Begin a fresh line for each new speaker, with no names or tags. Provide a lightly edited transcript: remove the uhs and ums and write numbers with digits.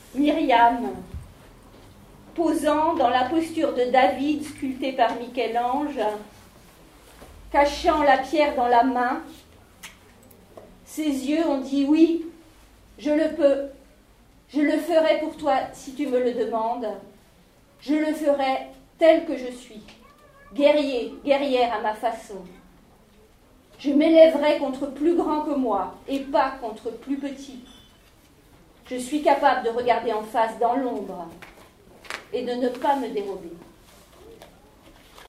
Myriam, posant dans la posture de David sculptée par Michel-Ange, cachant la pierre dans la main, ses yeux ont dit « Oui, je le peux, je le ferai pour toi si tu me le demandes, je le ferai tel que je suis, guerrier, guerrière à ma façon. Je m'élèverai contre plus grand que moi et pas contre plus petit. Je suis capable de regarder en face dans l'ombre et de ne pas me dérober.